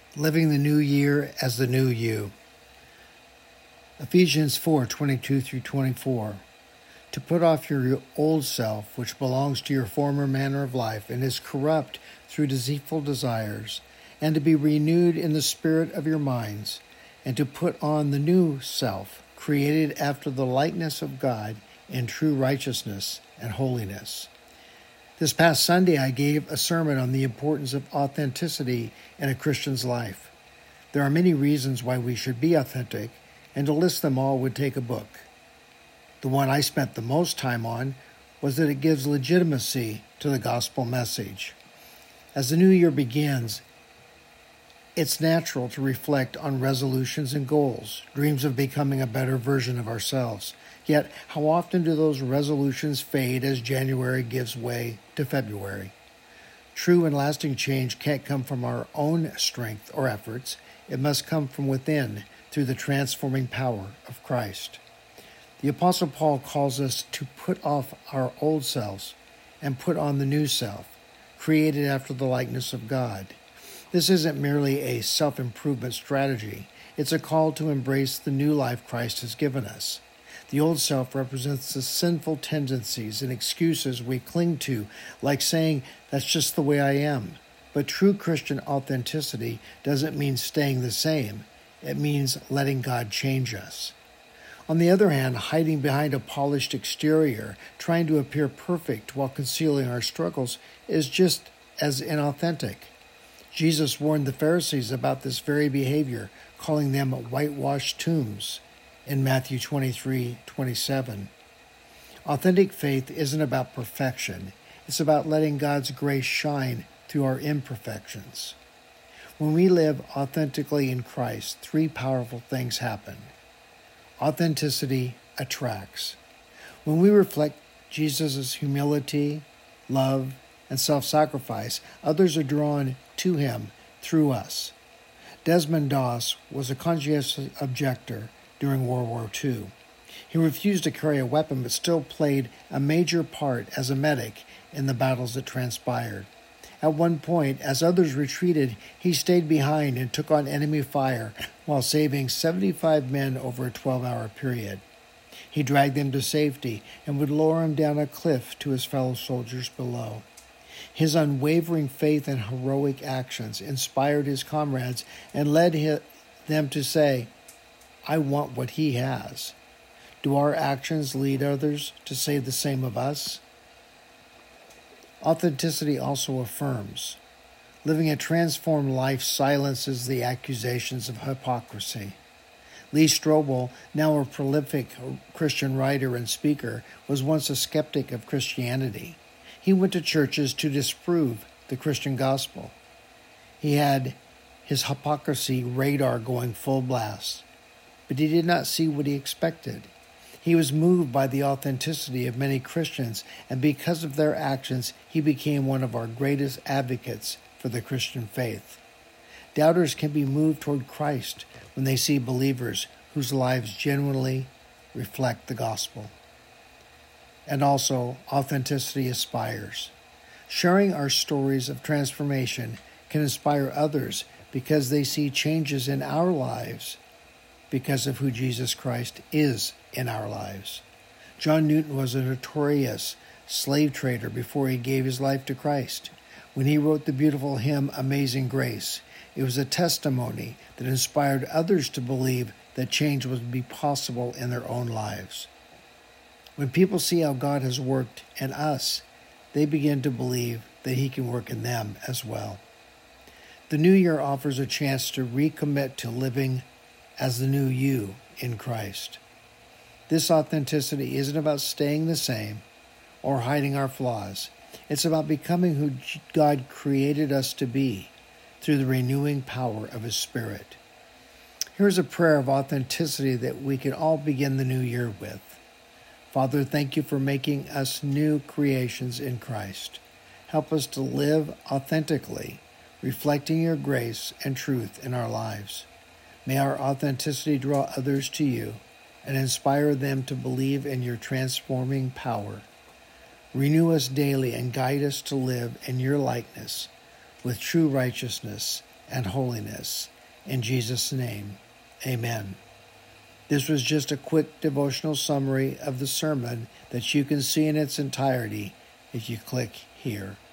Living the New Year as the New You. Ephesians 4:22 through 24. To put off your old self, which belongs to your former manner of life and is corrupt through deceitful desires, and to be renewed in the spirit of your minds, and to put on the new self, created after the likeness of God in true righteousness and holiness. This past Sunday, I gave a sermon on the importance of authenticity in a Christian's life. There are many reasons why we should be authentic, and to list them all would take a book. The one I spent the most time on was that it gives legitimacy to the gospel message. As the new year begins, it's natural to reflect on resolutions and goals, dreams of becoming a better version of ourselves. Yet, how often do those resolutions fade as January gives way to February? True and lasting change can't come from our own strength or efforts. It must come from within through the transforming power of Christ. The Apostle Paul calls us to put off our old selves and put on the new self, created after the likeness of God. This isn't merely a self-improvement strategy. It's a call to embrace the new life Christ has given us. The old self represents the sinful tendencies and excuses we cling to, like saying, "That's just the way I am." But true Christian authenticity doesn't mean staying the same. It means letting God change us. On the other hand, hiding behind a polished exterior, trying to appear perfect while concealing our struggles, is just as inauthentic. Jesus warned the Pharisees about this very behavior, calling them whitewashed tombs in Matthew 23:27. Authentic faith isn't about perfection. It's about letting God's grace shine through our imperfections. When we live authentically in Christ, three powerful things happen. Authenticity attracts. When we reflect Jesus' humility, love, and self-sacrifice, others are drawn to him through us. Desmond Doss was a conscientious objector during World War II. He refused to carry a weapon but still played a major part as a medic in the battles that transpired. At one point, as others retreated, he stayed behind and took on enemy fire while saving 75 men over a 12-hour period. He dragged them to safety and would lower them down a cliff to his fellow soldiers below. His unwavering faith and heroic actions inspired his comrades and led them to say, "I want what he has." Do our actions lead others to say the same of us? Authenticity also affirms. Living a transformed life silences the accusations of hypocrisy. Lee Strobel, now a prolific Christian writer and speaker, was once a skeptic of Christianity. He went to churches to disprove the Christian gospel. He had his hypocrisy radar going full blast, but he did not see what he expected. He was moved by the authenticity of many Christians, and because of their actions, he became one of our greatest advocates for the Christian faith. Doubters can be moved toward Christ when they see believers whose lives genuinely reflect the gospel. And also, authenticity aspires. Sharing our stories of transformation can inspire others because they see changes in our lives because of who Jesus Christ is in our lives. John Newton was a notorious slave trader before he gave his life to Christ. When he wrote the beautiful hymn, "Amazing Grace," it was a testimony that inspired others to believe that change would be possible in their own lives. When people see how God has worked in us, they begin to believe that he can work in them as well. The new year offers a chance to recommit to living as the new you in Christ. This authenticity isn't about staying the same or hiding our flaws. It's about becoming who God created us to be through the renewing power of his Spirit. Here's a prayer of authenticity that we can all begin the new year with. Father, thank you for making us new creations in Christ. Help us to live authentically, reflecting your grace and truth in our lives. May our authenticity draw others to you and inspire them to believe in your transforming power. Renew us daily and guide us to live in your likeness with true righteousness and holiness. In Jesus' name, amen. This was just a quick devotional summary of the sermon that you can see in its entirety if you click here.